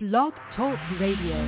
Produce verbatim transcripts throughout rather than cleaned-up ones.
Blog Talk Radio.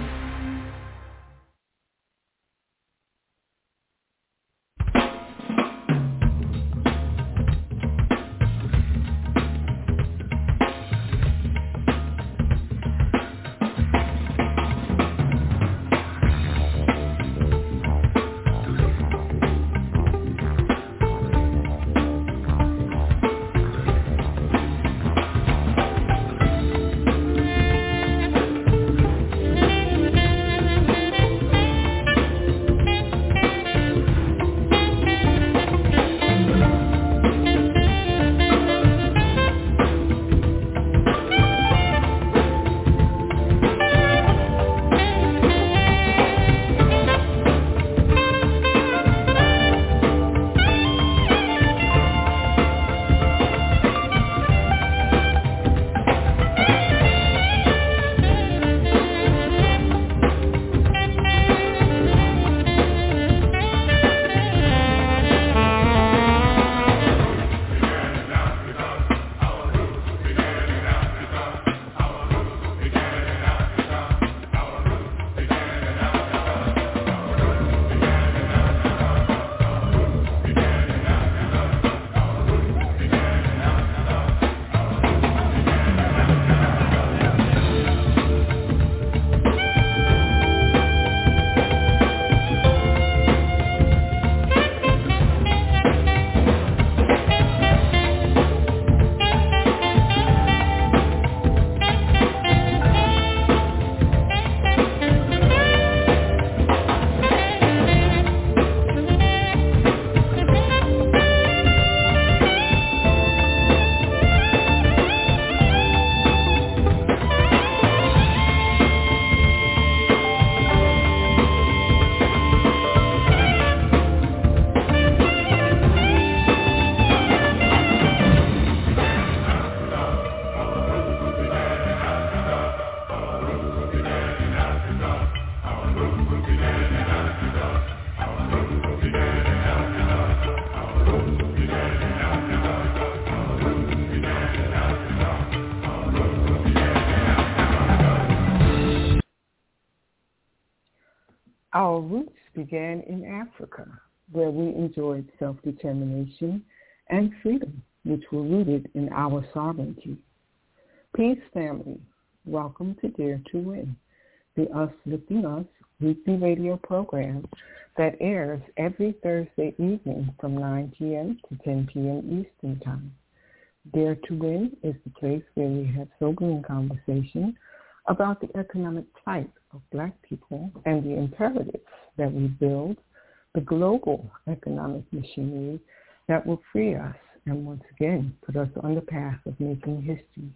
Our roots began in Africa, where we enjoyed self-determination and freedom, which were rooted in our sovereignty. Peace, family. Welcome to Dare to Win, the Us Lifting Us weekly radio program that airs every Thursday evening from nine p.m. to ten p.m. Eastern Time. Dare to Win is the place where we have sobering conversation about the economic plight of Black people and the imperatives that we build the global economic machinery that will free us and once again put us on the path of making history.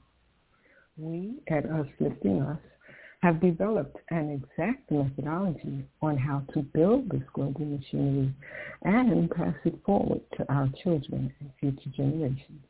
We at Us Lifting Us have developed an exact methodology on how to build this global machinery and pass it forward to our children and future generations.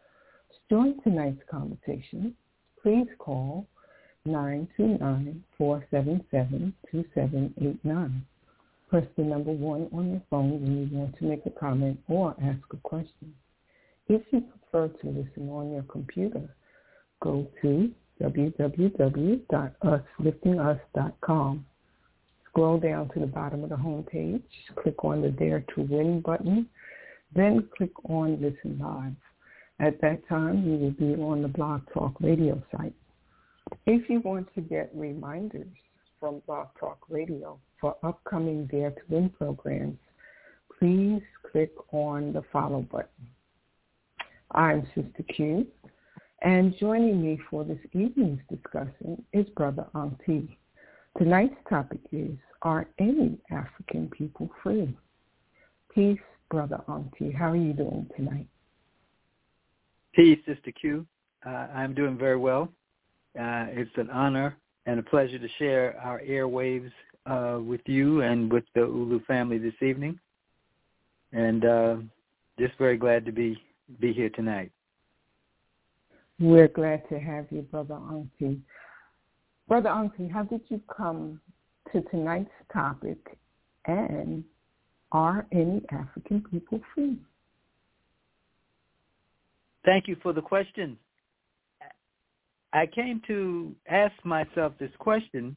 To join tonight's conversation, please call nine two nine, four seven seven, two seven eight nine. Press the number one on your phone when you want to make a comment or ask a question. If you prefer to listen on your computer, go to w w w dot us lifting us dot com. Scroll down to the bottom of the home page, click on the Dare to Win button, then click on Listen Live. At that time, you will be on the Blog Talk Radio site. If you want to get reminders from Blog Talk Radio for upcoming Dare to Win programs, please click on the follow button. I'm Sister Q, and joining me for this evening's discussion is Brother Auntie. Tonight's topic is, are any African people free? Peace, Brother Auntie. How are you doing tonight? Peace, Sister Q. Uh, I'm doing very well. Uh, it's an honor and a pleasure to share our airwaves uh, with you and with the Ulu family this evening. And uh, just very glad to be, be here tonight. We're glad to have you, Brother Auntie. Brother Auntie, how did you come to tonight's topic, and are any African people free? Thank you for the question. I came to ask myself this question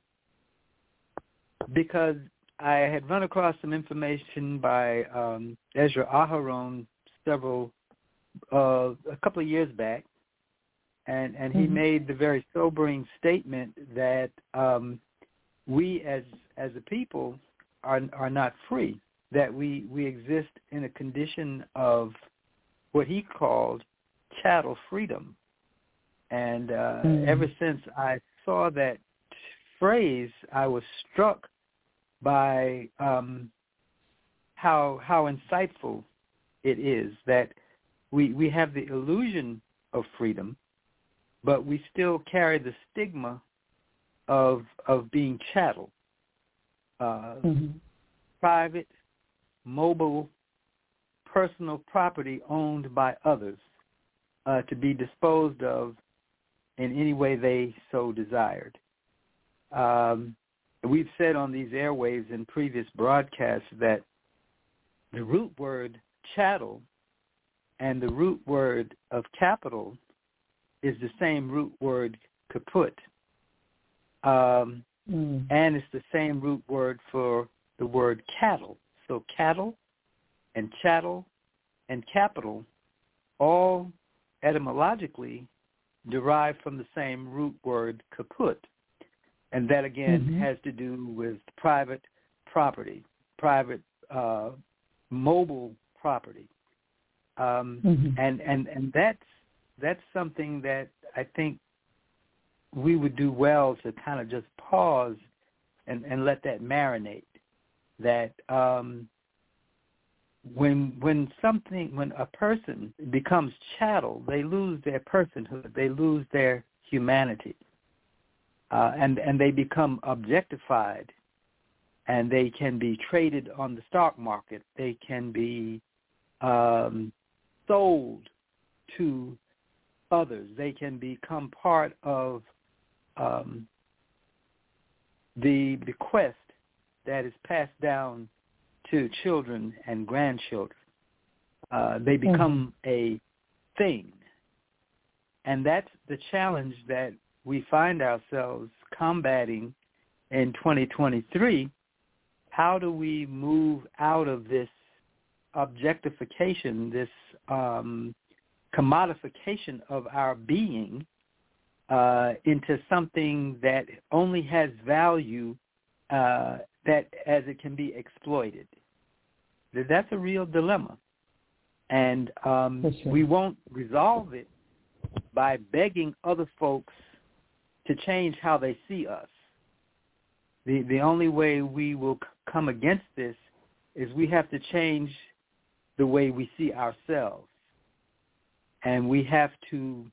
because I had run across some information by um, Ezra Aharon several, uh, a couple of years back, and, and he mm-hmm. made the very sobering statement that um, we as as a people are are not free, that we, we exist in a condition of what he called chattel freedom. And uh, mm. ever since I saw that phrase, I was struck by um, how how insightful it is that we we have the illusion of freedom, but we still carry the stigma of of being chattel, uh, mm-hmm. private, mobile, personal property owned by others, uh, to be disposed of in any way they so desired. Um, we've said on these airwaves in previous broadcasts that the root word chattel and the root word of capital is the same root word kaput. Um, mm. And it's the same root word for the word cattle. So cattle and chattel and capital all etymologically derived from the same root word kaput. And that, again, mm-hmm. has to do with private property, private uh, mobile property. Um, mm-hmm. and, and, and that's, that's something that I think we would do well to kind of just pause and, and let that marinate. That um, when when something, when a person becomes chattel, they lose their personhood, they lose their humanity. Uh, and, and they become objectified, and they can be traded on the stock market. They can be um, sold to others. They can become part of um, the bequest that is passed down to children and grandchildren. Uh, they become mm-hmm. a thing. And that's the challenge that we find ourselves combating in twenty twenty-three. How do we move out of this objectification, this um, commodification of our being uh, into something that only has value uh, that as it can be exploited? That's a real dilemma. And um, sure. we won't resolve it by begging other folks to change how they see us. The the only way we will c- come against this is we have to change the way we see ourselves. And we have to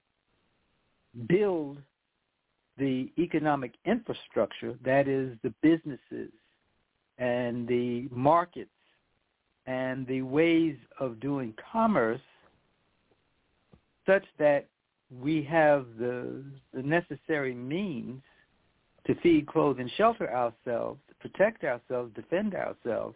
build the economic infrastructure, that is the businesses and the markets and the ways of doing commerce, such that we have the, the necessary means to feed, clothe, and shelter ourselves, protect ourselves, defend ourselves,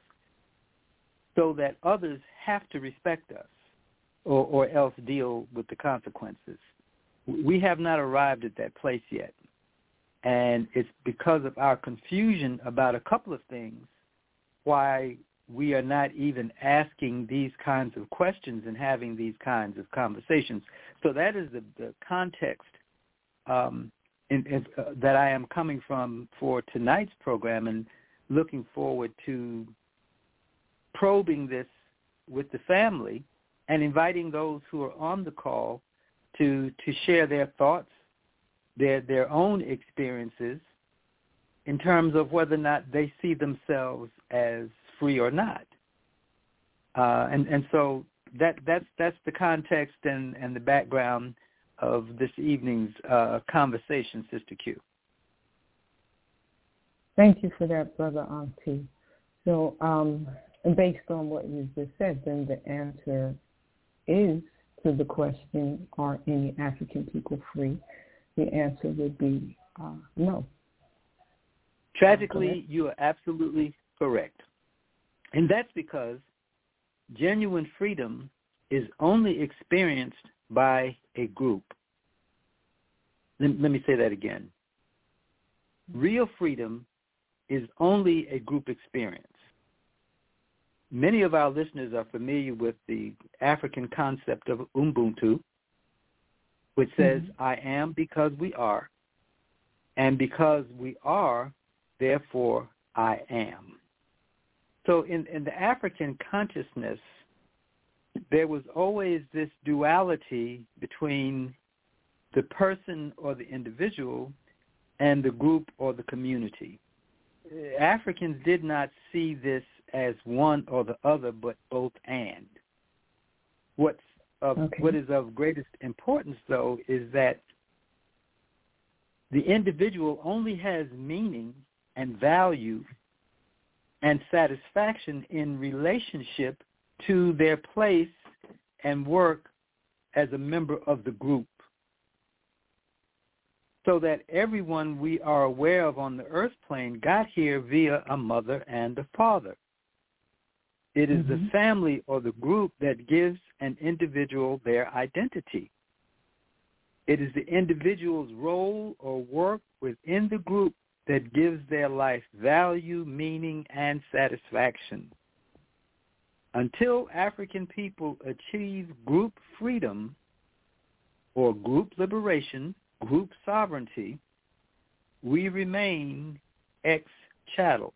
so that others have to respect us or, or else deal with the consequences. We have not arrived at that place yet. And it's because of our confusion about a couple of things why we are not even asking these kinds of questions and having these kinds of conversations. So that is the, the context um, in, in, uh, that I am coming from for tonight's program, and looking forward to probing this with the family and inviting those who are on the call to to share their thoughts, their their own experiences in terms of whether or not they see themselves as free or not. Uh, and, and so that that's that's the context and, and the background of this evening's uh, conversation, Sister Q. Thank you for that, Brother Auntie. So um, based on what you just said, then the answer is to the question, are any African people free? The answer would be uh, no. Tragically, you are absolutely correct. And that's because genuine freedom is only experienced by a group. let, let me say that again. Real freedom is only a group experience. Many of our listeners are familiar with the African concept of Ubuntu, which says, mm-hmm. I am because we are, and because we are, therefore I am. So in, in the African consciousness, there was always this duality between the person or the individual and the group or the community. Africans did not see this as one or the other, but both and. What's of, okay. What is of greatest importance, though, is that the individual only has meaning and value and satisfaction in relationship to their place and work as a member of the group. So that everyone we are aware of on the earth plane got here via a mother and a father. It is mm-hmm. the family or the group that gives an individual their identity. It is the individual's role or work within the group that gives their life value, meaning, and satisfaction. Until African people achieve group freedom or group liberation, group sovereignty, we remain ex-chattel.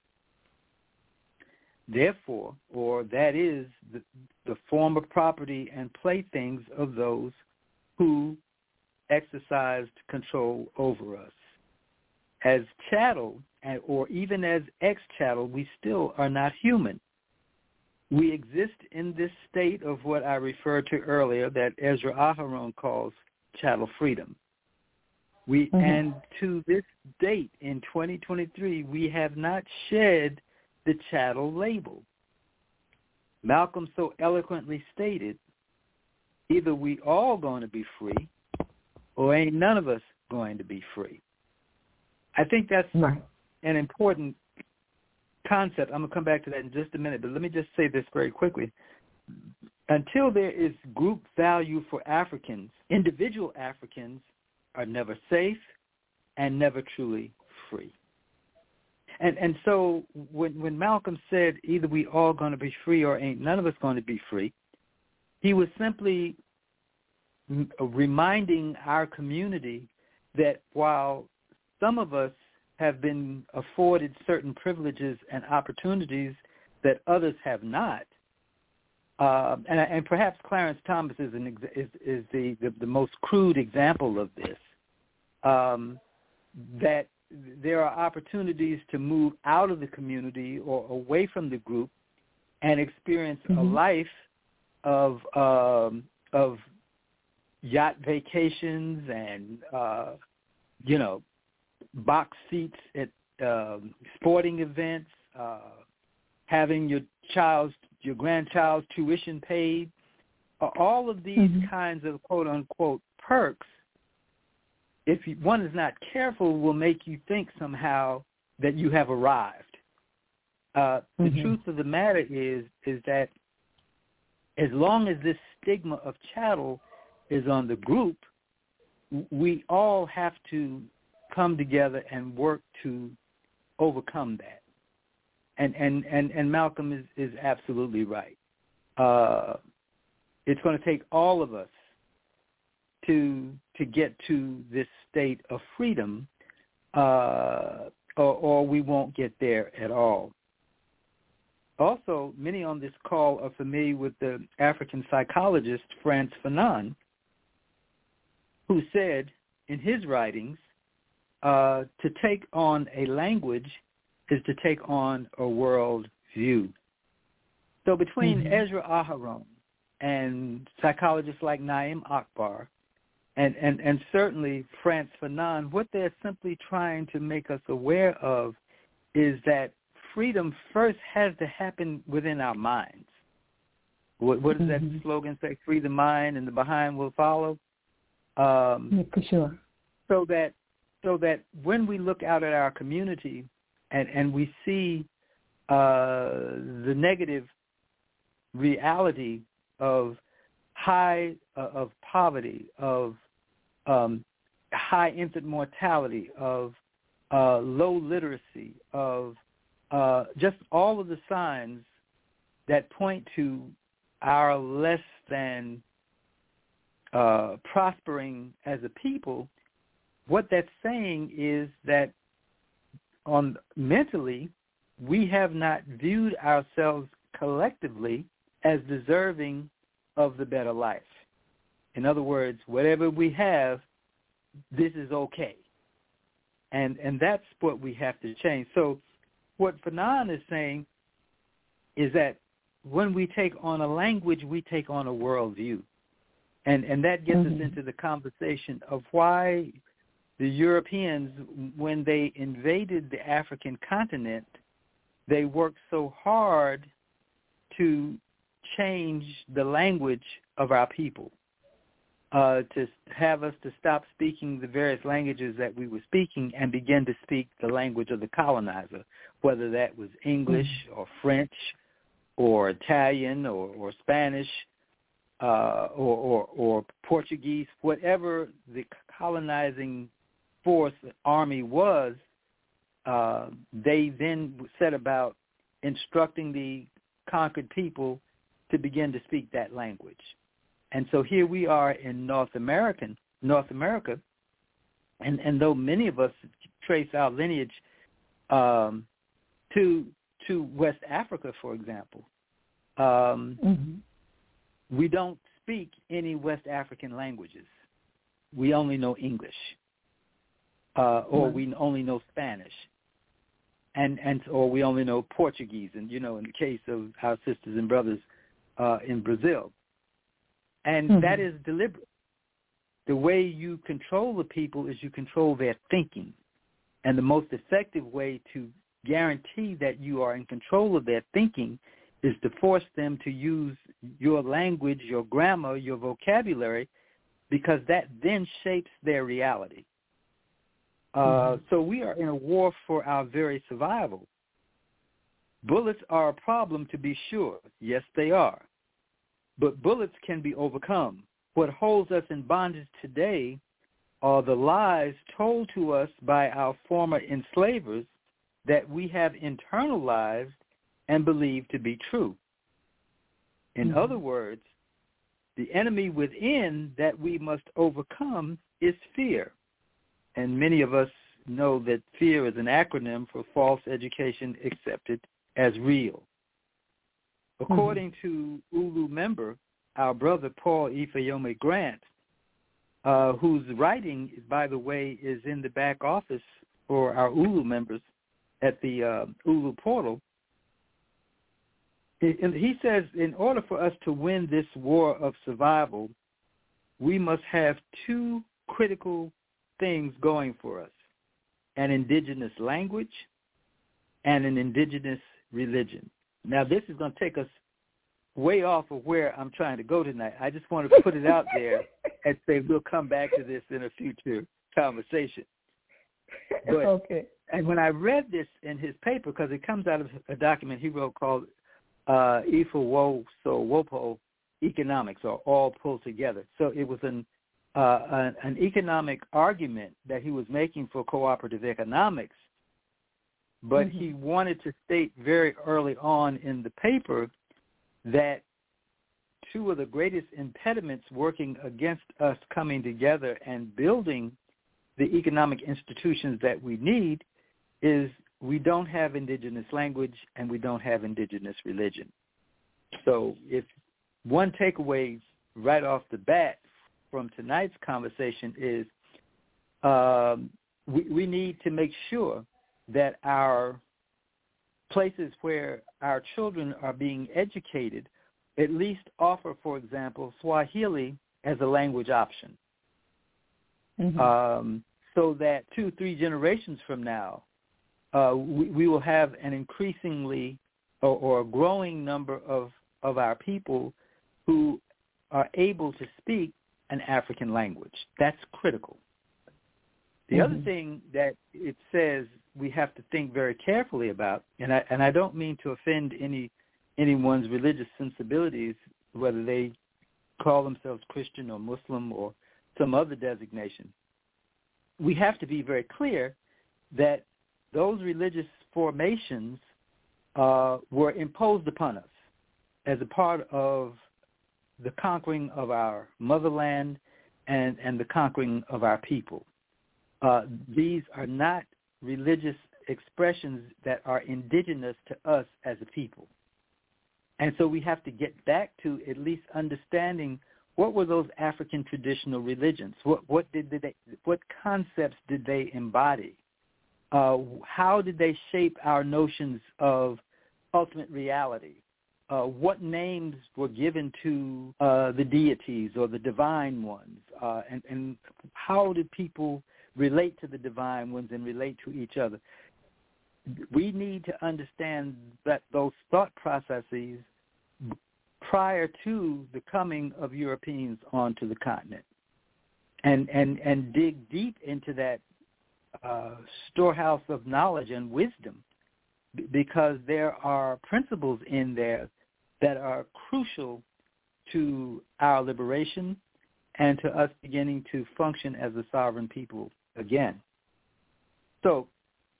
Therefore, or that is the, the former property and playthings of those who exercised control over us. As chattel, or even as ex-chattel, we still are not human. We exist in this state of what I referred to earlier that Ezra Aharon calls chattel freedom. We mm-hmm. And to this date in twenty twenty-three, we have not shed the chattel label. Malcolm so eloquently stated, either we all going to be free or ain't none of us going to be free. I think that's right. An important concept. I'm going to come back to that in just a minute, but let me just say this very quickly. Until there is group value for Africans, individual Africans are never safe and never truly free. And and so when when Malcolm said either we all going to be free or ain't none of us going to be free, he was simply m- reminding our community that while some of us have been afforded certain privileges and opportunities that others have not, uh, and, and perhaps Clarence Thomas is, an ex- is, is the, the, the most crude example of this, um, that there are opportunities to move out of the community or away from the group and experience mm-hmm. a life of um, of yacht vacations and uh, you know box seats at um, sporting events, uh, having your child's your grandchild's tuition paid, uh, all of these mm-hmm. kinds of quote unquote perks, if you, one is not careful, will make you think somehow that you have arrived. Uh, the mm-hmm. truth of the matter is is that as long as this stigma of chattel is on the group, we all have to come together and work to overcome that. And and, and, and Malcolm is, is absolutely right. Uh, it's going to take all of us to to get to this state of freedom, uh, or, or we won't get there at all. Also, many on this call are familiar with the African psychologist Frantz Fanon, who said in his writings, uh, to take on a language is to take on a world view. So between mm-hmm. Ezra Aharon and psychologists like Naim Akbar, and, and, and certainly Frantz Fanon, what they're simply trying to make us aware of is that freedom first has to happen within our minds. What, what does mm-hmm. that slogan say? Free the mind and the behind will follow? Um, yeah, for sure. So that so that when we look out at our community and, and we see uh, the negative reality of high uh, of poverty, of um, high infant mortality, of uh, low literacy, of uh, just all of the signs that point to our less than uh, prospering as a people, what that's saying is that on mentally, we have not viewed ourselves collectively as deserving of the better life. In other words, whatever we have, this is okay. And and that's what we have to change. So what Fanon is saying is that when we take on a language, we take on a worldview. And and that gets mm-hmm. us into the conversation of why the Europeans, when they invaded the African continent, they worked so hard to change the language of our people, uh, to have us to stop speaking the various languages that we were speaking and begin to speak the language of the colonizer, whether that was English mm-hmm. or French or Italian or, or Spanish uh, or, or, or Portuguese, whatever the colonizing force, army was, uh, they then set about instructing the conquered people to begin to speak that language. And so here we are in North American, North America, and, and though many of us trace our lineage um, to to West Africa, for example, um, mm-hmm. we don't speak any West African languages. We only know English, uh, or mm-hmm. we only know Spanish, and and or we only know Portuguese. And you know, in the case of our sisters and brothers uh, in Brazil, and mm-hmm. that is deliberate. The way you control the people is you control their thinking, and the most effective way to guarantee that you are in control of their thinking is to force them to use your language, your grammar, your vocabulary, because that then shapes their reality. Uh, mm-hmm. So we are in a war for our very survival. Bullets are a problem, to be sure. Yes, they are. But bullets can be overcome. What holds us in bondage today are the lies told to us by our former enslavers that we have internalized and believe to be true. In mm-hmm. other words, the enemy within that we must overcome is fear. And many of us know that fear is an acronym for false education accepted as real. According mm-hmm. to Ulu member, our brother Paul Ifeoma Grant, uh, whose writing, by the way, is in the back office for our Ulu members at the uh, Ulu portal, he says in order for us to win this war of survival, we must have two critical things going for us: an indigenous language and an indigenous religion. Now, this is going to take us way off of where I'm trying to go tonight. I just want to put it out there and say we'll come back to this in a future conversation. But, okay. And when I read this in his paper, because it comes out of a document he wrote called uh, Ifo Wopo Economics, or All Pulled Together. So it was an, uh, an, an economic argument that he was making for cooperative economics, but mm-hmm. he wanted to state very early on in the paper that two of the greatest impediments working against us coming together and building the economic institutions that we need is we don't have indigenous language and we don't have indigenous religion. So if one takeaway right off the bat from tonight's conversation is um, we, we need to make sure that our places where our children are being educated at least offer, for example, Swahili as a language option. Mm-hmm. Um, so that two, three generations from now, uh, we, we will have an increasingly or, or a growing number of, of our people who are able to speak an African language. That's critical. The mm-hmm. other thing that it says we have to think very carefully about, and I, and I don't mean to offend any anyone's religious sensibilities, whether they call themselves Christian or Muslim or some other designation, we have to be very clear that those religious formations uh, were imposed upon us as a part of the conquering of our motherland and, and the conquering of our people. Uh, these are not religious expressions that are indigenous to us as a people. And so we have to get back to at least understanding what were those African traditional religions? What what did they? What concepts did they embody? Uh, how did they shape our notions of ultimate reality? Uh, what names were given to uh, the deities or the divine ones? Uh, and, and how did people relate to the divine ones and relate to each other? We need to understand that those thought processes prior to the coming of Europeans onto the continent, and and, and dig deep into that uh, storehouse of knowledge and wisdom, b- because there are principles in there that are crucial to our liberation and to us beginning to function as a sovereign people again. So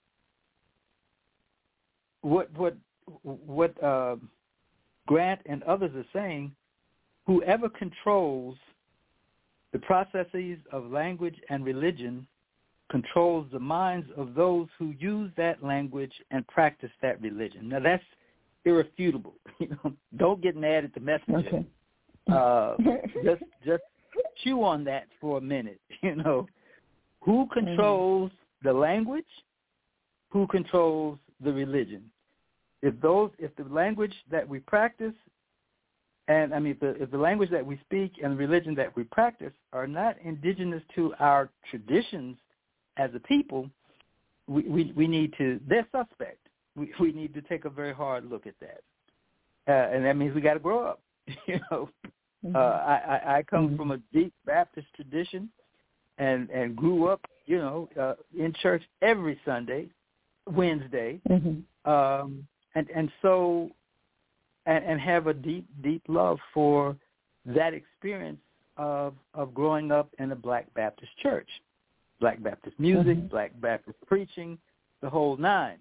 what what what uh, Grant and others are saying, whoever controls the processes of language and religion controls the minds of those who use that language and practice that religion. Now, that's irrefutable. You know, don't get mad at the messenger. Okay. Uh, just just chew on that for a minute. You know, who controls mm-hmm. the language? Who controls the religion? If those, if the language that we practice, and I mean, if the, if the language that we speak and the religion that we practice are not indigenous to our traditions as a people, we, we, we need to, they're suspect. We, we need to take a very hard look at that. Uh, and that means we got to grow up. You know, mm-hmm. uh, I, I, I come mm-hmm. from a deep Baptist tradition and, and grew up, you know, uh, in church every Sunday, Wednesday. Mm-hmm. Um, And and so, and, and have a deep, deep love for that experience of of growing up in a Black Baptist church, Black Baptist music, mm-hmm. Black Baptist preaching, the whole nine.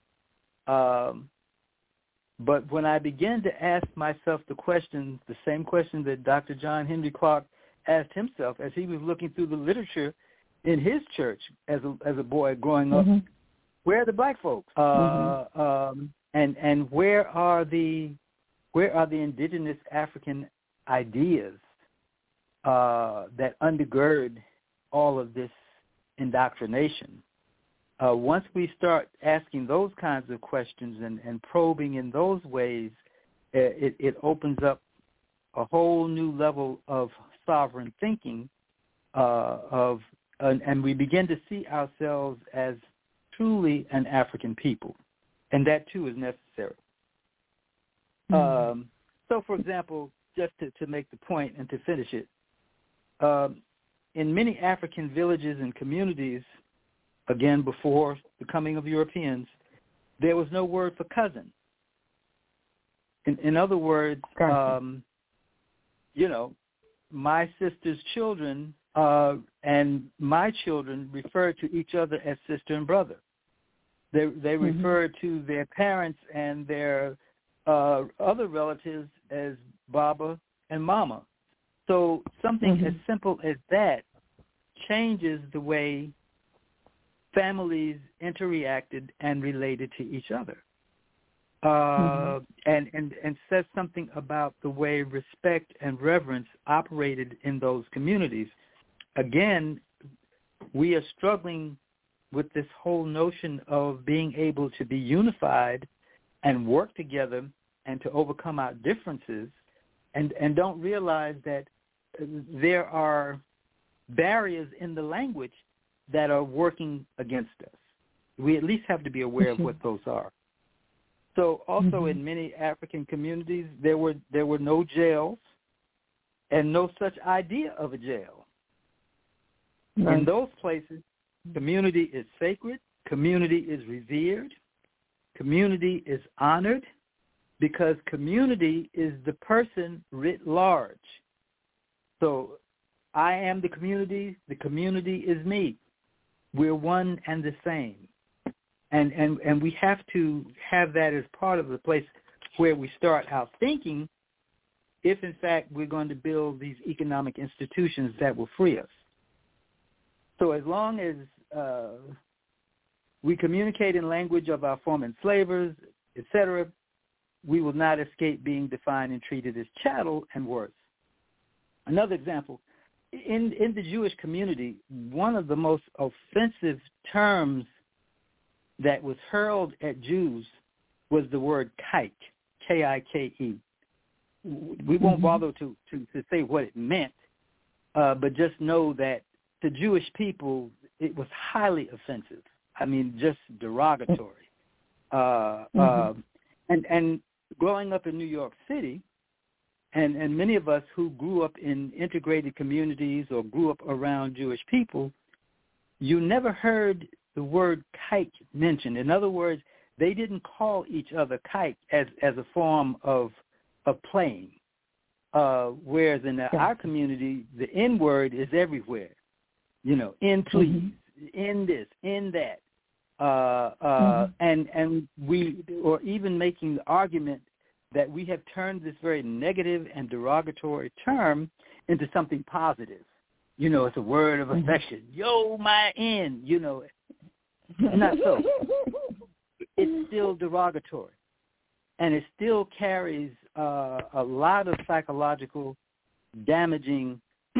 Um, but when I began to ask myself the question, the same question that Doctor John Henry Clarke asked himself as he was looking through the literature in his church as a as a boy growing up, mm-hmm. where are the black folks? Uh, mm-hmm. um, And and where are the where are the indigenous African ideas uh, that undergird all of this indoctrination? Uh, once we start asking those kinds of questions and, and probing in those ways, it, it opens up a whole new level of sovereign thinking, uh, of and, and we begin to see ourselves as truly an African people. And that, too, is necessary. Mm-hmm. Um, so, for example, just to, to make the point and to finish it, um, in many African villages and communities, again, before the coming of Europeans, there was no word for cousin. In, in other words, um, you know, my sister's children uh, and my children referred to each other as sister and brother. They they mm-hmm. refer to their parents and their uh, other relatives as Baba and Mama. So something mm-hmm. as simple as that changes the way families interacted and related to each other, uh, mm-hmm. and, and, and says something about the way respect and reverence operated in those communities. Again, we are struggling with this whole notion of being able to be unified and work together and to overcome our differences, and, and don't realize that there are barriers in the language that are working against us. We at least have to be aware of what those are. So also mm-hmm. in many African communities, there were there were no jails and no such idea of a jail. Right. In those places, community is sacred, community is revered, community is honored, because community is the person writ large. So I am the community, the community is me. we're one and the same. And, and, and we have to have that as part of the place where we start our thinking if, in fact, we're going to build these economic institutions that will free us. So as long as uh, we communicate in language of our former enslavers, et cetera, we will not escape being defined and treated as chattel and worse. Another example, in, in the Jewish community, one of the most offensive terms that was hurled at Jews was the word kike, K I K E. We won't mm-hmm. bother to, to, to say what it meant, uh, but just know that to Jewish people, it was highly offensive. I mean, just derogatory. Uh, mm-hmm. uh, and, and growing up in New York City, and, and many of us who grew up in integrated communities or grew up around Jewish people, you never heard the word kike mentioned. In other words, they didn't call each other kike as, as a form of of playing, uh, whereas in the, our community, the N word is everywhere. You know, in please, mm-hmm. in this, in that, uh, uh, mm-hmm. and and we, or even making the argument that we have turned this very negative and derogatory term into something positive. You know, it's a word of affection. Mm-hmm. Yo, my N. You know, not so. It's still derogatory. And it still carries uh, a lot of psychological damaging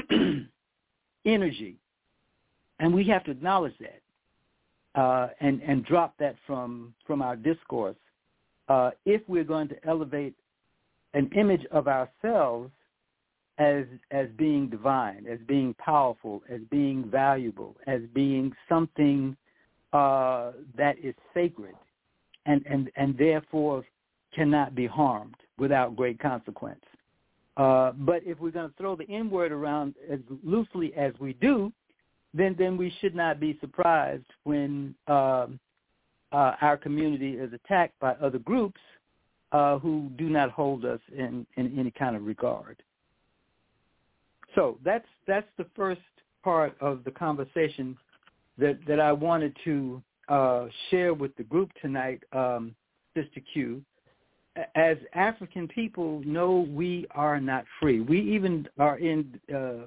energy. And we have to acknowledge that uh, and, and drop that from, from our discourse uh, if we're going to elevate an image of ourselves as, as being divine, as being powerful, as being valuable, as being something uh, that is sacred and, and, and therefore cannot be harmed without great consequence. Uh, but if we're going to throw the N-word around as loosely as we do, then then we should not be surprised when um, uh, our community is attacked by other groups uh, who do not hold us in, in any kind of regard. So that's that's the first part of the conversation that, that I wanted to uh, share with the group tonight, um, Sister Q. As African people, no, we are not free. We even are in uh,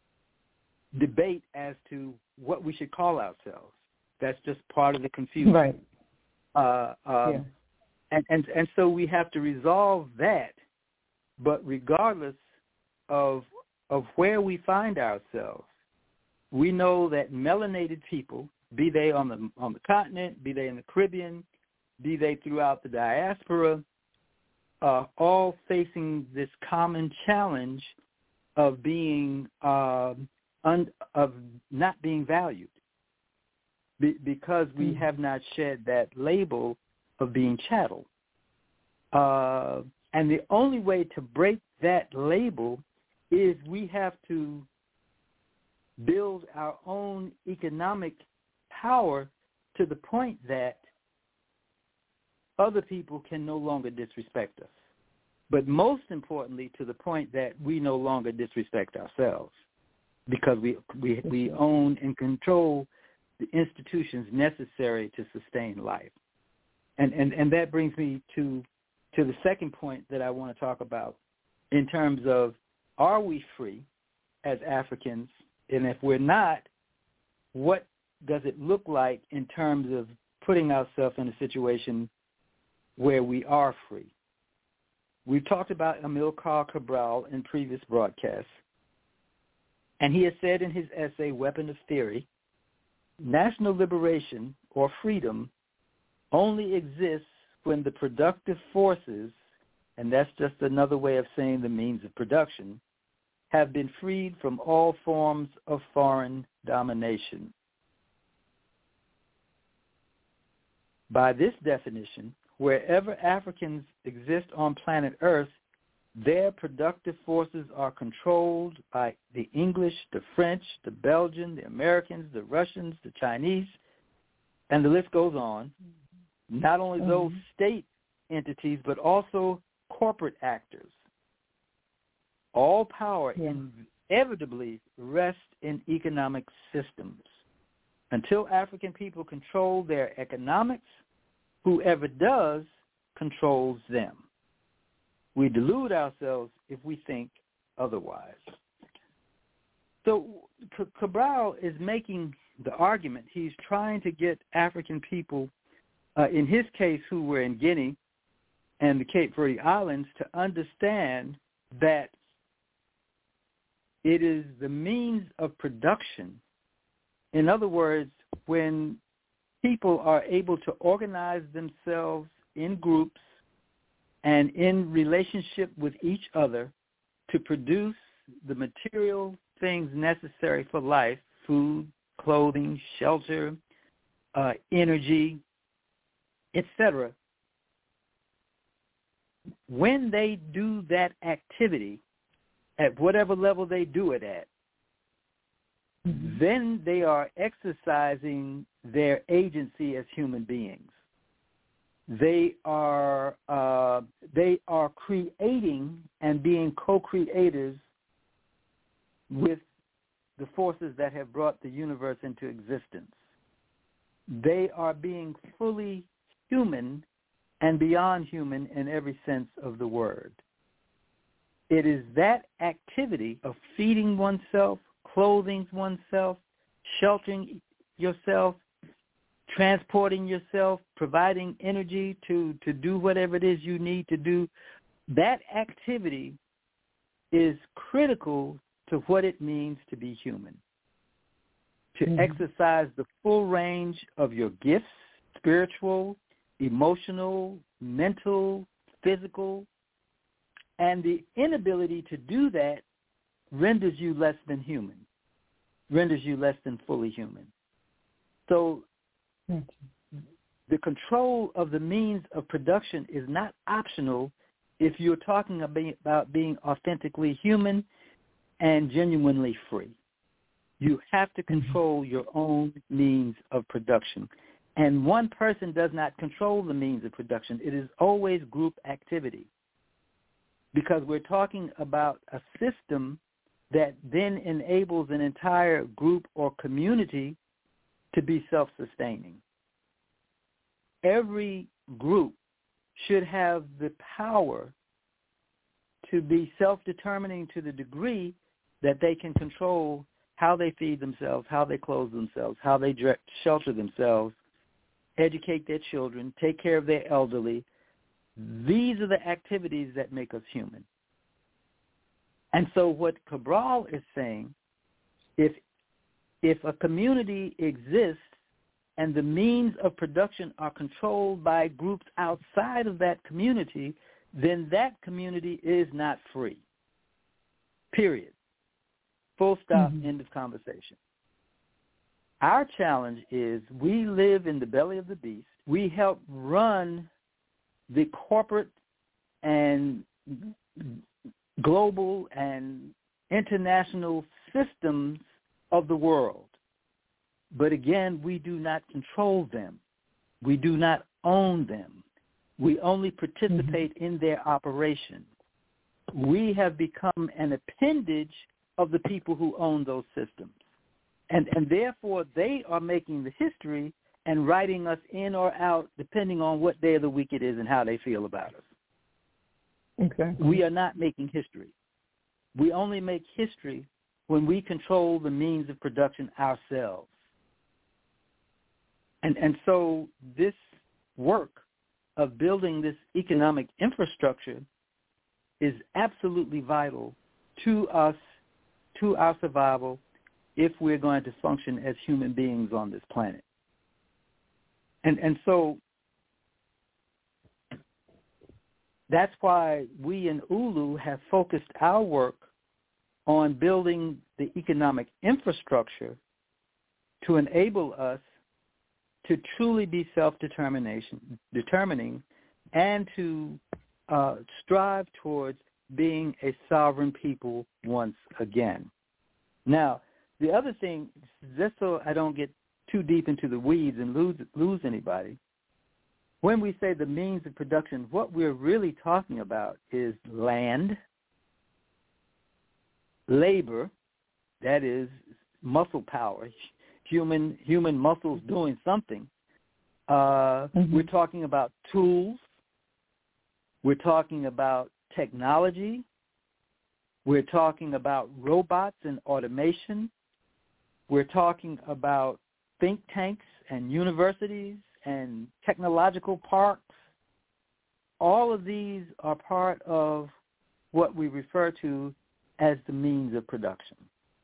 debate as to what we should call ourselves. That's just part of the confusion. Right. Uh, um, yeah. and, and, and so we have to resolve that. But regardless of of where we find ourselves, we know that melanated people, be they on the on the continent, be they in the Caribbean, be they throughout the diaspora, Uh, all facing this common challenge of being uh, un, of not being valued be, because we mm-hmm. have not shed that label of being chattel. Uh, and the only way to break that label is we have to build our own economic power to the point that other people can no longer disrespect us. But most importantly, to the point that we no longer disrespect ourselves because we we, we own and control the institutions necessary to sustain life. And, and and that brings me to to the second point that I want to talk about in terms of, are we free as Africans? And if we're not, what does it look like in terms of putting ourselves in a situation where we are free? We've talked about Amilcar Cabral in previous broadcasts, and he has said in his essay, Weapon of Theory, national liberation or freedom only exists when the productive forces, and that's just another way of saying the means of production, have been freed from all forms of foreign domination. By this definition, wherever Africans exist on planet Earth, their productive forces are controlled by the English, the French, the Belgian, the Americans, the Russians, the Chinese, and the list goes on. Not only mm-hmm. those state entities, but also corporate actors. All power yeah. inevitably rests in economic systems. Until African people control their economics, whoever does controls them. We delude ourselves if we think otherwise. So C- Cabral is making the argument. He's trying to get African people, uh, in his case, who were in Guinea and the Cape Verde Islands, to understand that it is the means of production. In other words, when people are able to organize themselves in groups and in relationship with each other to produce the material things necessary for life, food, clothing, shelter, uh, energy, et cetera, when they do that activity at whatever level they do it at, mm-hmm. then they are exercising their agency as human beings. They are uh, they are creating and being co-creators with the forces that have brought the universe into existence. They are being fully human and beyond human in every sense of the word. It is that activity of feeding oneself, clothing oneself, sheltering yourself, transporting yourself, providing energy to, to do whatever it is you need to do. That activity is critical to what it means to be human, to mm-hmm. exercise the full range of your gifts, spiritual, emotional, mental, physical, and the inability to do that renders you less than human, renders you less than fully human. So the control of the means of production is not optional if you're talking about being authentically human and genuinely free. You have to control your own means of production. And one person does not control the means of production. It is always group activity, because we're talking about a system that then enables an entire group or community to be self-sustaining. Every group should have the power to be self-determining to the degree that they can control how they feed themselves, how they clothe themselves, how they direct, shelter themselves, educate their children, take care of their elderly. These are the activities that make us human. And so what Cabral is saying, if if a community exists and the means of production are controlled by groups outside of that community, then that community is not free. Period. Full stop, mm-hmm. End of conversation. Our challenge is we live in the belly of the beast. We help run the corporate and global and international systems of the world. But again, we do not control them. We do not own them. We only participate mm-hmm. in their operation. We have become an appendage of the people who own those systems. And and therefore, they are making the history and writing us in or out depending on what day of the week it is and how they feel about us. Exactly. We are not making history. We only make history when we control the means of production ourselves. And and so this work of building this economic infrastructure is absolutely vital to us, to our survival, if we're going to function as human beings on this planet. And and so that's why we in Ulu have focused our work on building the economic infrastructure to enable us to truly be self-determination, determining, and to uh, strive towards being a sovereign people once again. Now, the other thing, just so I don't get too deep into the weeds and lose lose anybody, when we say the means of production, what we're really talking about is land, labor, that is muscle power, human human muscles doing something. Uh, mm-hmm. We're talking about tools. We're talking about technology. We're talking about robots and automation. We're talking about think tanks and universities and technological parks. All of these are part of what we refer to as the means of production.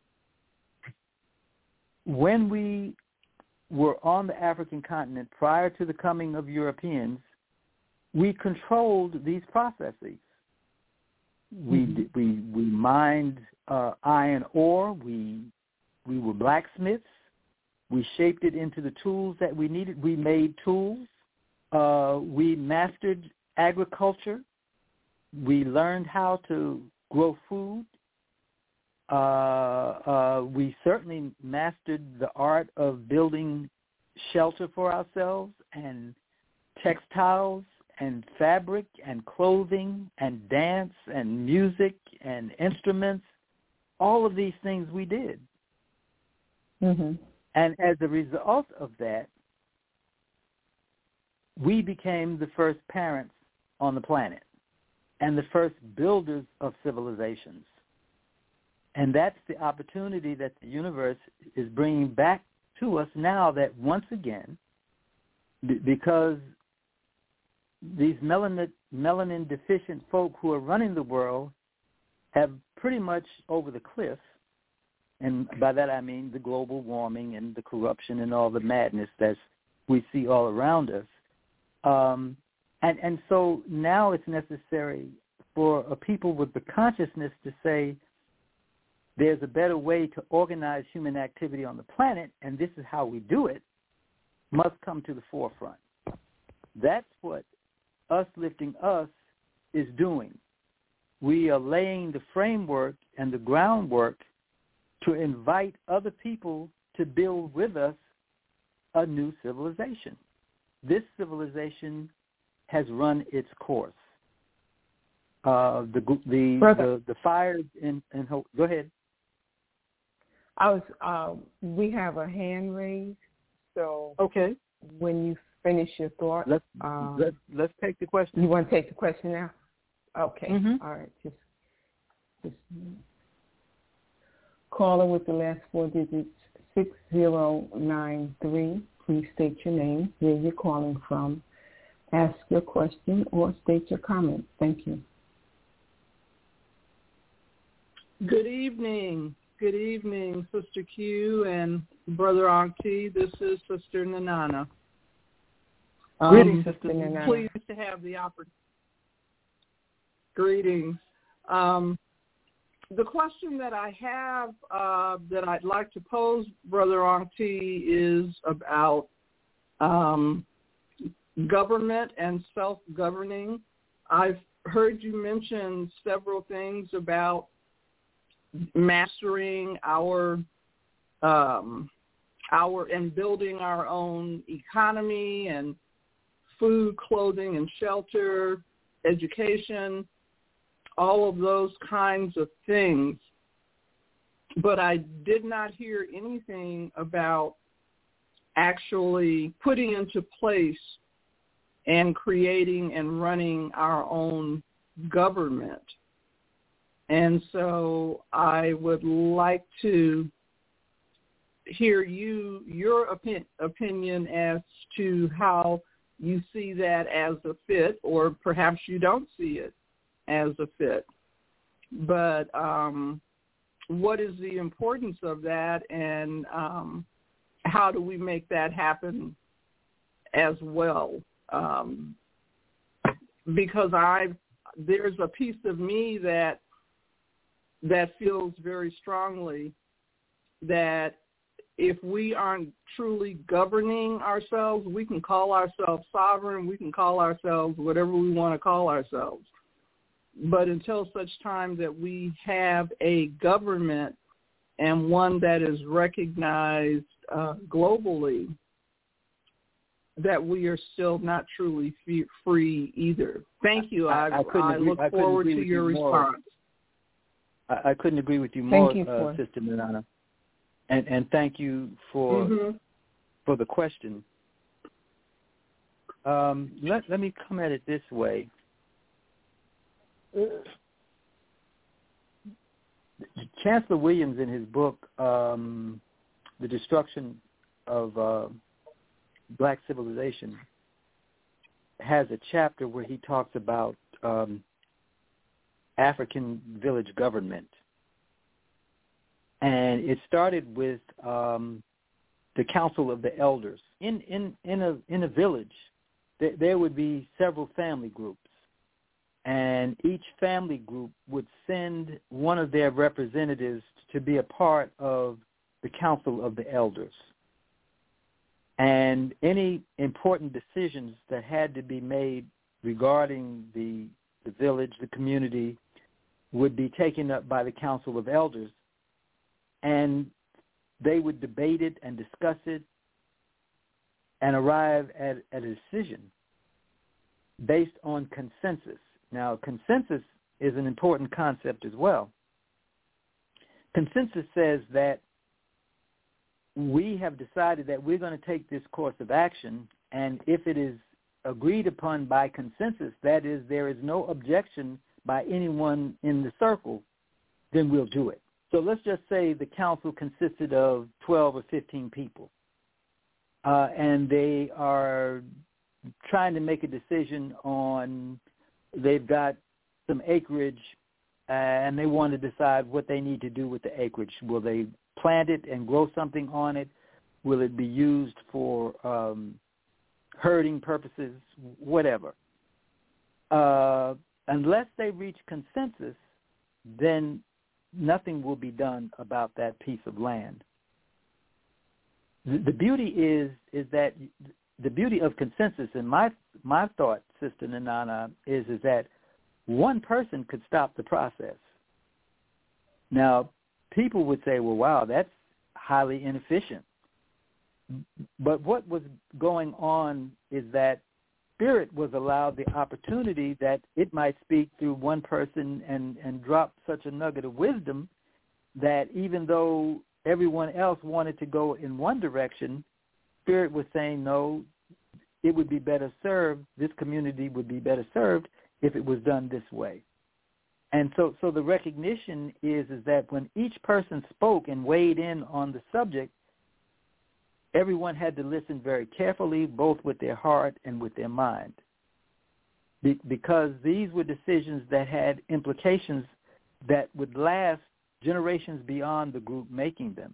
When we were on the African continent prior to the coming of Europeans, we controlled these processes. We mm-hmm. we we mined uh, iron ore. We we were blacksmiths. We shaped it into the tools that we needed. We made tools. Uh, we mastered agriculture. We learned how to grow food. Uh, uh, we certainly mastered the art of building shelter for ourselves and textiles and fabric and clothing and dance and music and instruments. All of these things we did. Mm-hmm. And as a result of that, we became the first parents on the planet and the first builders of civilizations. And that's the opportunity that the universe is bringing back to us now, that once again, b- because these melanin, melanin deficient folk who are running the world have pretty much over the cliff, and by that I mean the global warming and the corruption and all the madness that we see all around us. Um, and, and so now it's necessary for a people with the consciousness to say, there's a better way to organize human activity on the planet, and this is how we do it, must come to the forefront. That's what Us Lifting Us is doing. We are laying the framework and the groundwork to invite other people to build with us a new civilization. This civilization has run its course. Uh, the, the, the the fires in, in go ahead. I was. Uh, we have a hand raised, so okay. When you finish your thought, let's um, let's let's take the question. You want to take the question now? Okay. Mm-hmm. All right. Just, just caller with the last four digits six zero nine three. Please state your name, where you're calling from, ask your question, or state your comment. Thank you. Good evening. Good evening, Sister Q and Brother Ankti. This is Sister Nanana. Um, Greetings, Sister Nanana. Pleased to have the opportunity. Greetings. Um, the question that I have uh, that I'd like to pose, Brother Ankti, is about um, government and self-governing. I've heard you mention several things about mastering our um, our and building our own economy and food, clothing, and shelter, education, all of those kinds of things. But I did not hear anything about actually putting into place and creating and running our own government. And so I would like to hear you, your opi- opinion as to how you see that as a fit, or perhaps you don't see it as a fit. But um, what is the importance of that, and um, how do we make that happen as well? Um, because I, there's a piece of me that that feels very strongly that if we aren't truly governing ourselves, we can call ourselves sovereign, we can call ourselves whatever we want to call ourselves. But until such time that we have a government, and one that is recognized uh, globally, that we are still not truly free either. Thank you. I, I, I, I look I forward to your response. I, I couldn't agree with you more, you uh, Sister Nanana. and, and thank you for mm-hmm. for the question. Um, let, let me come at it this way. Chancellor Williams, in his book, um, The Destruction of uh, Black Civilization, has a chapter where he talks about um, African village government. And it started with um, the Council of the Elders. In, in, in, a, in a village, th- there would be several family groups. And each family group would send one of their representatives to be a part of the Council of the Elders. And any important decisions that had to be made regarding the, the village, the community, would be taken up by the Council of Elders. And they would debate it and discuss it and arrive at, at a decision based on consensus. Now, consensus is an important concept as well. Consensus says that we have decided that we're going to take this course of action, and if it is agreed upon by consensus, that is, there is no objection by anyone in the circle, then we'll do it. So let's just say the council consisted of twelve or fifteen people, uh, and they are trying to make a decision on, they've got some acreage, uh, and they want to decide what they need to do with the acreage. Will they plant it and grow something on it? Will it be used for um, herding purposes? Whatever. Uh, unless they reach consensus, then nothing will be done about that piece of land. The, the beauty is is that the beauty of consensus, in my my thought, Sister Nanana, is is that one person could stop the process. Now, people would say, well, wow, that's highly inefficient. But what was going on is that Spirit was allowed the opportunity that it might speak through one person and, and drop such a nugget of wisdom that even though everyone else wanted to go in one direction, Spirit was saying, no, it would be better served, this community would be better served if it was done this way. And so, so the recognition is, is that when each person spoke and weighed in on the subject, everyone had to listen very carefully, both with their heart and with their mind, Be- because these were decisions that had implications that would last generations beyond the group making them,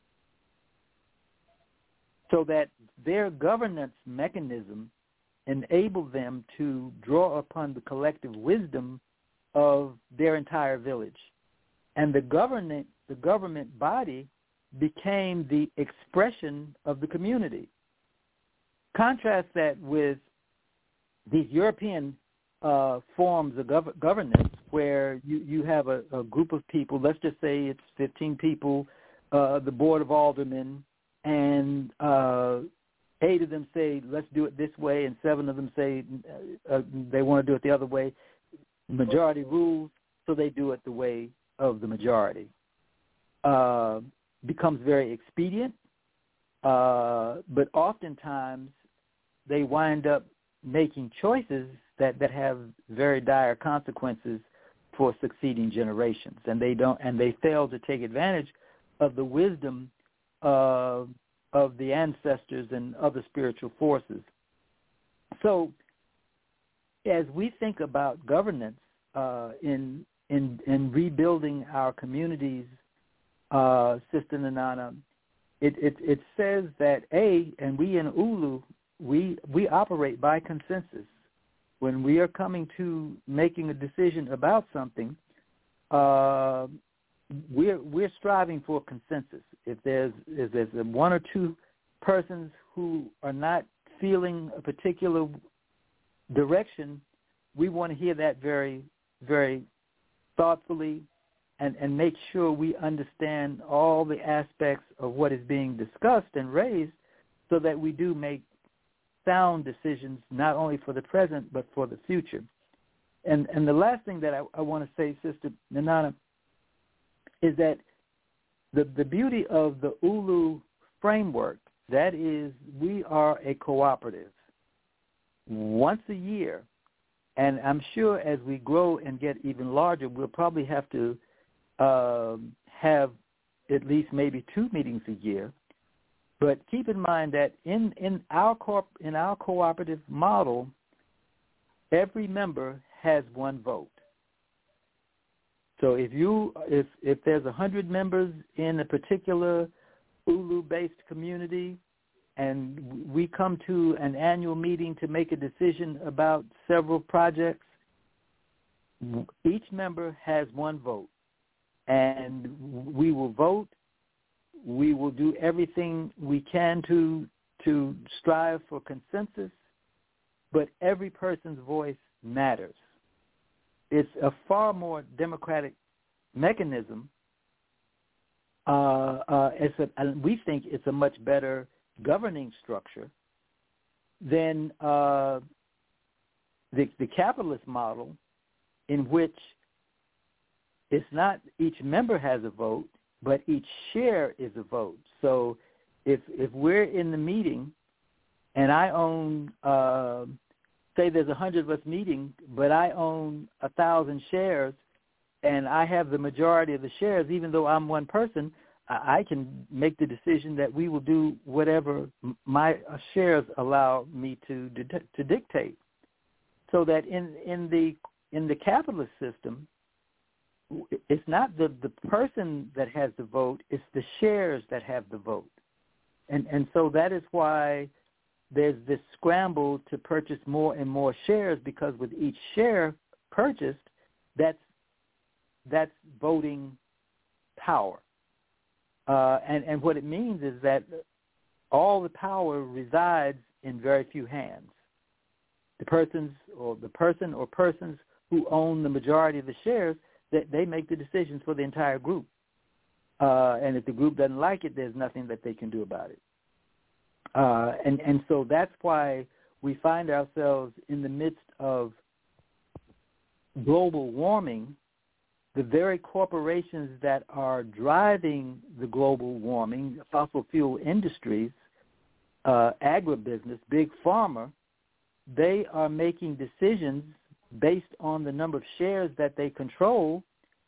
so that their governance mechanism enabled them to draw upon the collective wisdom of their entire village. And the government, the government body became the expression of the community. Contrast that with these European uh, forms of gov- governance where you, you have a, a group of people, let's just say it's fifteen people, uh, the board of aldermen, and uh, eight of them say, let's do it this way, and seven of them say uh, they want to do it the other way. Majority rules, so they do it the way of the majority. Uh, becomes very expedient, uh, but oftentimes they wind up making choices that, that have very dire consequences for succeeding generations, and they don't, and they fail to take advantage of the wisdom of, of the ancestors and other spiritual forces. So, as we think about governance uh, in in in rebuilding our communities, uh, Sister Nanana, it, it it says that a and we in Ulu we we operate by consensus. When we are coming to making a decision about something, uh, we're we're striving for consensus. If there's if there's one or two persons who are not feeling a particular direction, we want to hear that very, very thoughtfully and, and make sure we understand all the aspects of what is being discussed and raised so that we do make sound decisions not only for the present but for the future. And and the last thing that I, I want to say, Sister Nanana, is that the, the beauty of the ULU framework, that is, we are a cooperative. Once a year, and I'm sure as we grow and get even larger, we'll probably have to uh, have at least maybe two meetings a year. But keep in mind that in, in our corp, in our cooperative model, every member has one vote. So if you if if there's a hundred members in a particular ULU-based community, and we come to an annual meeting to make a decision about several projects, each member has one vote, and we will vote. We will do everything we can to to strive for consensus, but every person's voice matters. It's a far more democratic mechanism. Uh, uh, it's a, and we think it's a much better governing structure than uh, the, the capitalist model, in which it's not each member has a vote, but each share is a vote. So if if we're in the meeting and I own, uh, say there's a hundred of us meeting, but I own a thousand shares and I have the majority of the shares, even though I'm one person, I, I can make the decision that we will do whatever my shares allow me to to dictate. So that in, in the in the capitalist system, it's not the, the person that has the vote, it's the shares that have the vote. And and so that is why there's this scramble to purchase more and more shares, because with each share purchased, that's that's voting power. Uh, and, and what it means is that all the power resides in very few hands. The persons or the person or persons who own the majority of the shares, that they make the decisions for the entire group. Uh, and if the group doesn't like it, there's nothing that they can do about it. Uh, and, and so that's why we find ourselves in the midst of global warming. The very corporations that are driving the global warming, fossil fuel industries, uh, agribusiness, big pharma, they are making decisions based on the number of shares that they control,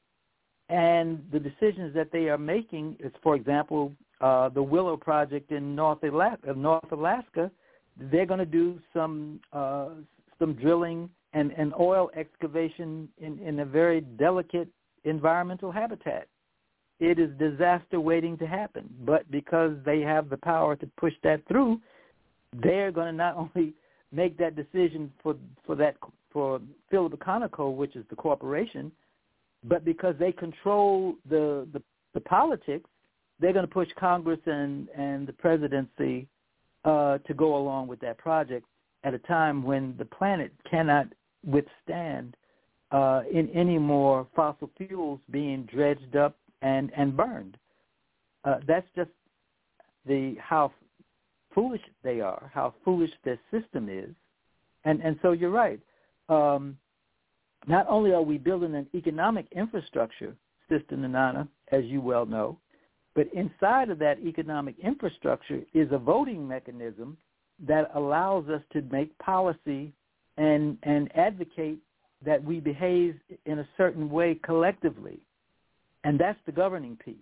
and the decisions that they are making is, for example, uh, the Willow Project in North Alaska, North Alaska, they're going to do some uh, some drilling and, and oil excavation in, in a very delicate environmental habitat. It is disaster waiting to happen, but because they have the power to push that through, they're going to not only make that decision for for that for Philip Conoco, which is the corporation, but because they control the, the, the politics, they're going to push Congress and, and the presidency uh, to go along with that project at a time when the planet cannot withstand uh, in any more fossil fuels being dredged up and, and burned. Uh, that's just the how foolish they are, how foolish their system is. And, and so you're right. Um, not only are we building an economic infrastructure, Sister Nanana, as you well know, but inside of that economic infrastructure is a voting mechanism that allows us to make policy and, and advocate that we behave in a certain way collectively. And that's the governing piece.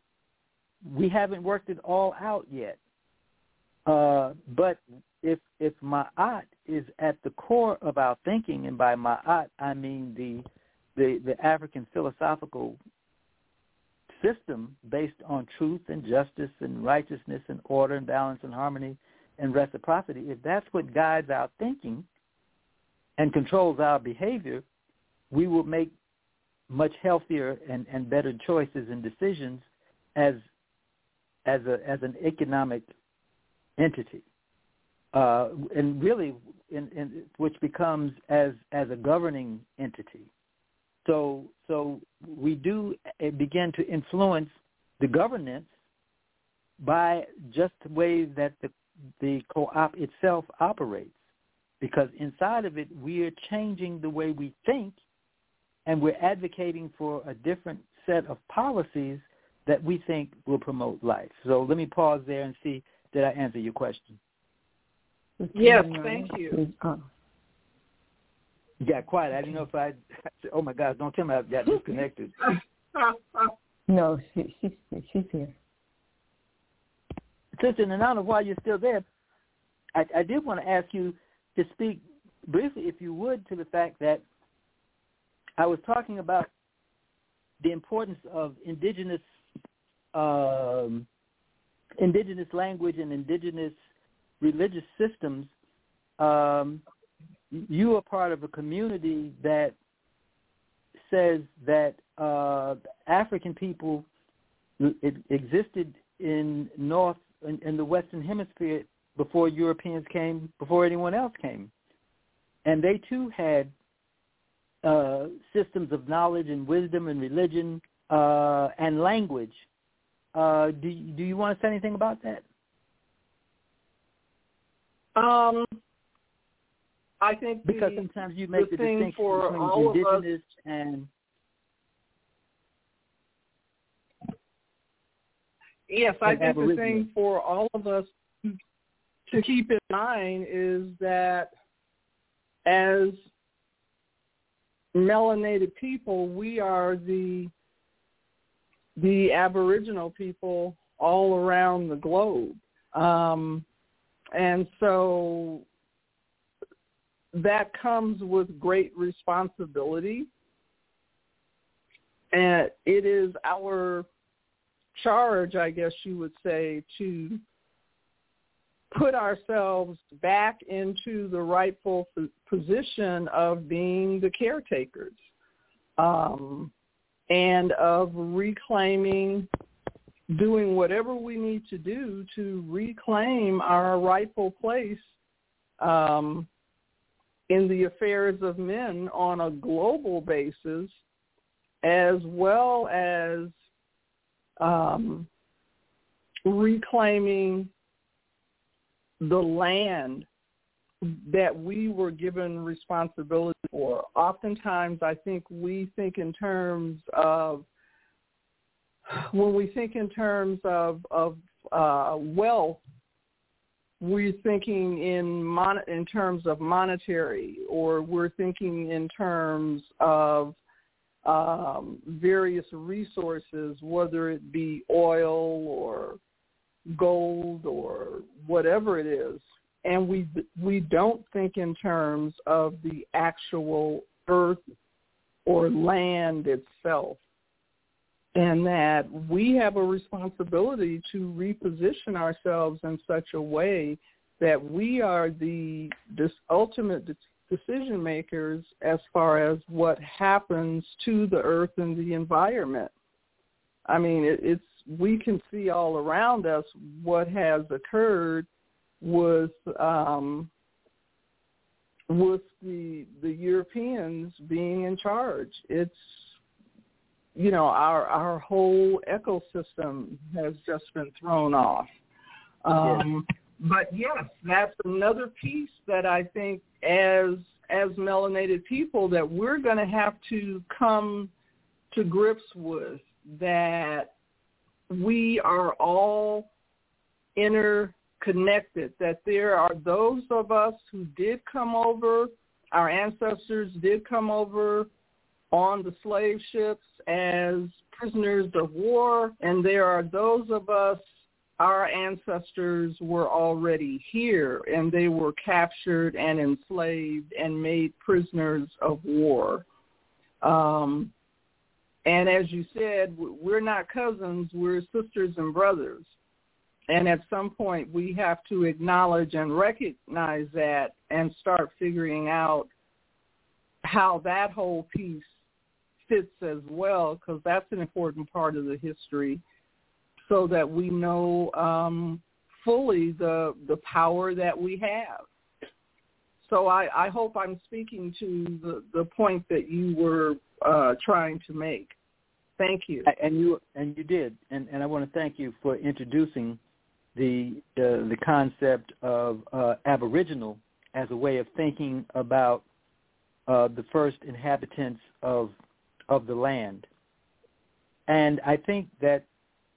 We haven't worked it all out yet. Uh, but if if ma'at is at the core of our thinking, and by ma'at I mean the, the the African philosophical system based on truth and justice and righteousness and order and balance and harmony and reciprocity, if that's what guides our thinking and controls our behavior, we will make much healthier and, and better choices and decisions as as a as an economic entity, uh, and really, in, in, which becomes as as a governing entity. So, so we do begin to influence the governance by just the way that the the co-op itself operates, because inside of it we are changing the way we think, and we're advocating for a different set of policies that we think will promote life. So let me pause there and see, did I answer your question? Yes, thank you. You got quiet. I didn't know if I, oh my gosh, don't tell me I got disconnected. No, she, she, she's here. Sister Nanana, while you're still there, I, I did want to ask you to speak briefly, if you would, to the fact that I was talking about the importance of indigenous um, indigenous language and indigenous religious systems. Um, you are part of a community that says that uh, African people it existed in North in, in the Western Hemisphere before Europeans came, before anyone else came, and they too had uh, systems of knowledge and wisdom and religion uh, and language. Uh, do do you want to say anything about that? Um, I think the, because sometimes you make the, the distinction for between all indigenous of us, and yes, I and think Aboriginal. the thing for all of us to keep in mind is that as melanated people, we are the the Aboriginal people all around the globe. Um, and so that comes with great responsibility. And it is our charge, I guess you would say, to put ourselves back into the rightful position of being the caretakers. Um, and of reclaiming, doing whatever we need to do to reclaim our rightful place um, in the affairs of men on a global basis, as well as um, reclaiming the land that we were given responsibility for. Oftentimes, I think we think in terms of, when we think in terms of, of uh, wealth, we're thinking in mon- in terms of monetary, or we're thinking in terms of um, various resources, whether it be oil or gold or whatever it is. And we we don't think in terms of the actual earth or land itself, and that we have a responsibility to reposition ourselves in such a way that we are the this ultimate decision makers as far as what happens to the earth and the environment. I mean, it, it's we can see all around us what has occurred with um, with the the Europeans being in charge. It's, you know, our our whole ecosystem has just been thrown off. Um, yes. But yes, that's another piece that I think as as melanated people that we're going to have to come to grips with, that we are all interconnected, that there are those of us who did come over, our ancestors did come over on the slave ships as prisoners of war, and there are those of us, our ancestors were already here, and they were captured and enslaved and made prisoners of war. Um, and as you said, we're not cousins, we're sisters and brothers. And at some point, we have to acknowledge and recognize that and start figuring out how that whole piece fits as well, because that's an important part of the history, so that we know um, fully the the power that we have. So I, I hope I'm speaking to the, the point that you were uh, trying to make. Thank you. And you and you did, and, and I want to thank you for introducing the uh, the concept of uh, Aboriginal as a way of thinking about uh, the first inhabitants of of the land. And I think that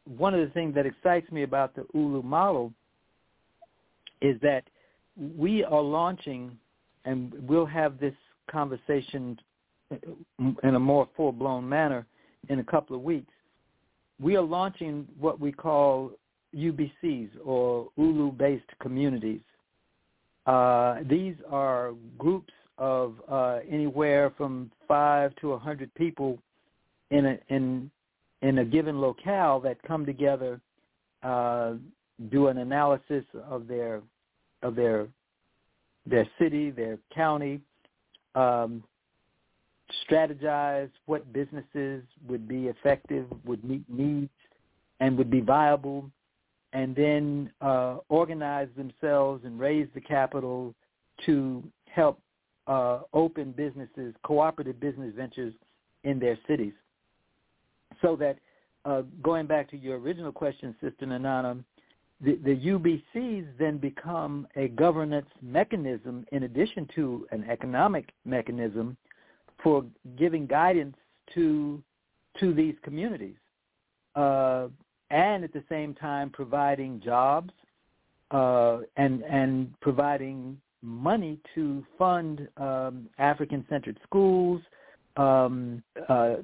one of the things that excites me about the Ulu model is that we are launching, and we'll have this conversation in a more full-blown manner in a couple of weeks. We are launching what we call U B Cs, or Ulu-based communities. Uh, these are groups of uh, anywhere from five to a hundred people in a in in a given locale that come together, uh, do an analysis of their of their their city, their county, um, strategize what businesses would be effective, would meet needs, and would be viable, and then uh, organize themselves and raise the capital to help uh, open businesses, cooperative business ventures in their cities. So that, uh, going back to your original question, Sister Nanana, the, the U B Cs then become a governance mechanism in addition to an economic mechanism for giving guidance to to these communities, uh, and at the same time providing jobs uh, and and providing money to fund um, African-centered schools, um, uh,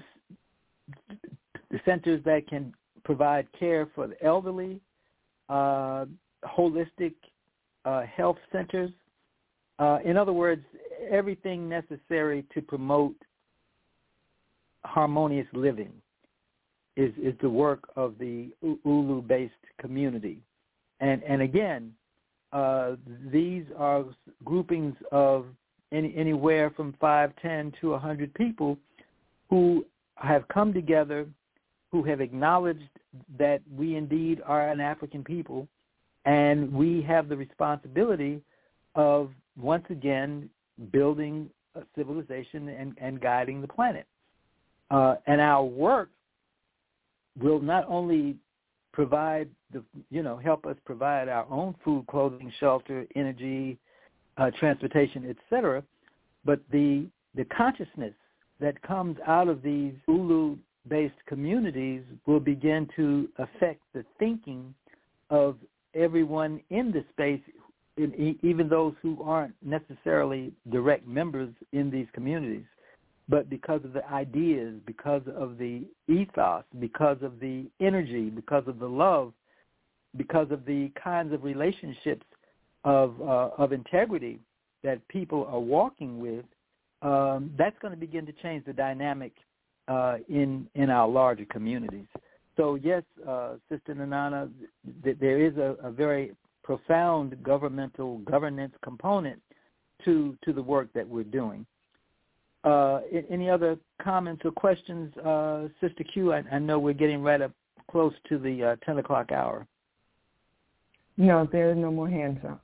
the centers that can provide care for the elderly, uh, holistic uh, health centers. Uh, in other words, everything necessary to promote harmonious living is, is the work of the Ulu-based community. And, and again, uh, these are groupings of any, anywhere from five, ten to one hundred people who have come together, who have acknowledged that we indeed are an African people, and we have the responsibility of, once again, building a civilization and, and guiding the planet. Uh, and our work will not only provide the, you know, help us provide our own food, clothing, shelter, energy, uh, transportation, et cetera, but the the consciousness that comes out of these Ulu-based communities will begin to affect the thinking of everyone in the space, even those who aren't necessarily direct members in these communities. But because of the ideas, because of the ethos, because of the energy, because of the love, because of the kinds of relationships of uh, of integrity that people are walking with, um, that's going to begin to change the dynamic uh, in in our larger communities. So yes, uh, Sister Nanana, th- there is a, a very profound governmental governance component to to the work that we're doing. Uh, any other comments or questions, uh, Sister Q? I, I know we're getting right up close to the uh, ten o'clock hour. No, there are no more hands up.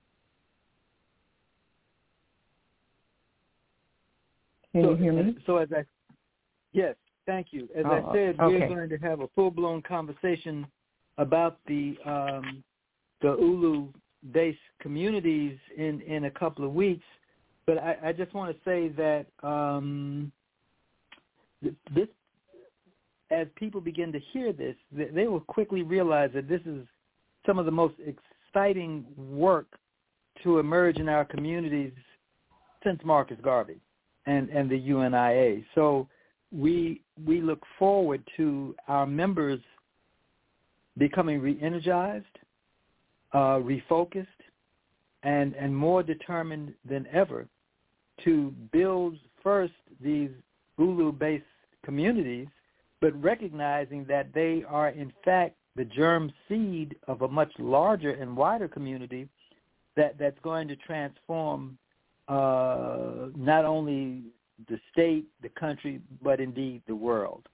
Can so, you hear me? So as I, yes, thank you. As oh, I said, okay. we're going to have a full-blown conversation about the um, the Ulu-based communities in, in a couple of weeks. But I, I just want to say that um, this, as people begin to hear this, they will quickly realize that this is some of the most exciting work to emerge in our communities since Marcus Garvey and, and the U N I A. So we we look forward to our members becoming re-energized, uh, refocused, and, and more determined than ever to build first these Ulu-based communities, but recognizing that they are in fact the germ seed of a much larger and wider community that, that's going to transform uh, not only the state, the country, but indeed the world.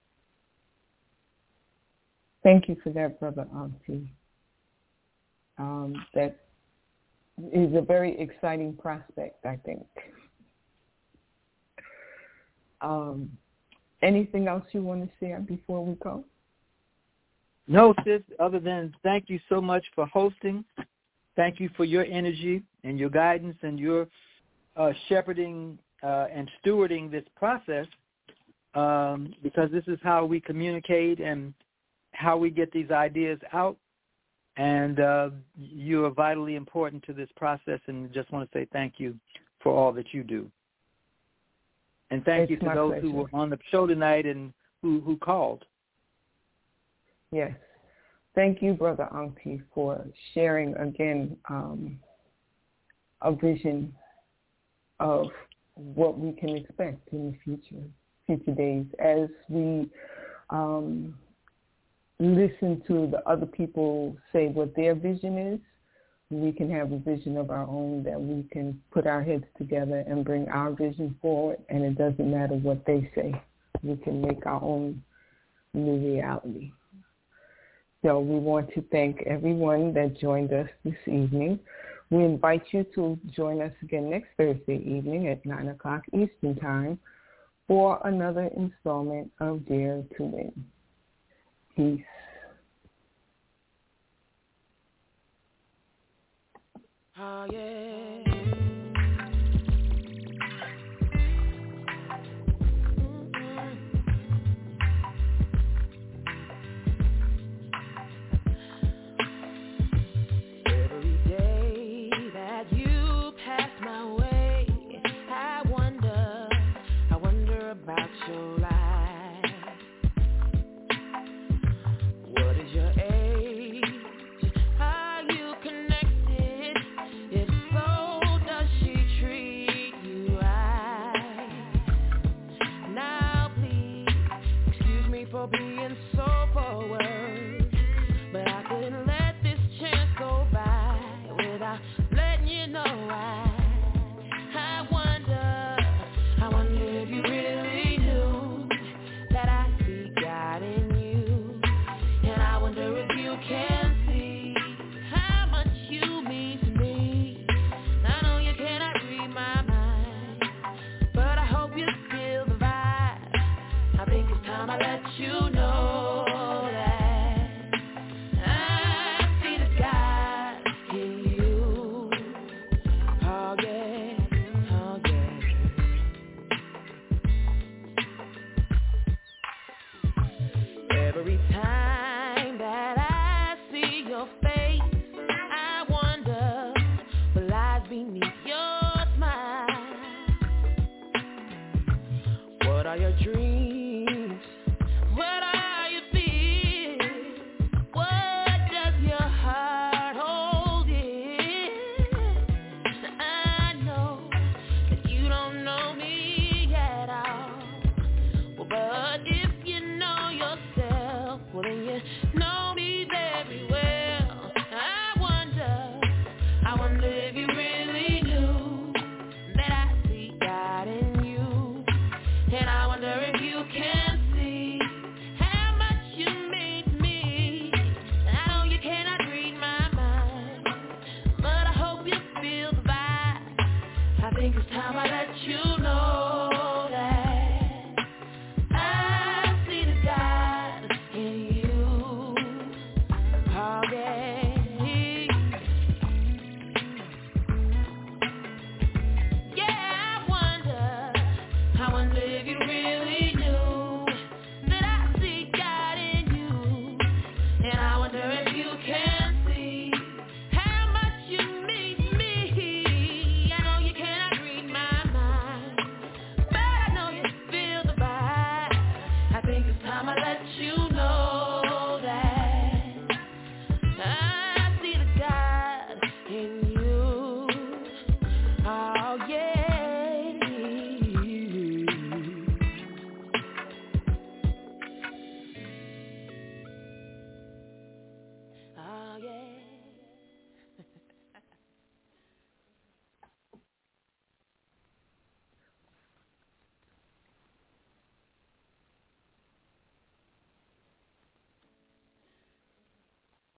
Thank you for that, Brother Auntie. Um, that is a very exciting prospect, I think. Um, anything else you want to share before we go? No, sis, other than thank you so much for hosting. Thank you for your energy and your guidance and your uh, shepherding uh, and stewarding this process, um, because this is how we communicate and how we get these ideas out. And uh, you are vitally important to this process, and just want to say thank you for all that you do. And thank it's you to those pleasure. who were on the show tonight and who, who called. Yes. Thank you, Brother Ankti, for sharing again um, a vision of what we can expect in the future, future days, as we um, listen to the other people say what their vision is. We can have a vision of our own that we can put our heads together and bring our vision forward, and it doesn't matter what they say. We can make our own new reality. So we want to thank everyone that joined us this evening. We invite you to join us again next Thursday evening at nine o'clock Eastern Time for another installment of Dare to Win. Peace. Oh, yeah. think it's time I let you know.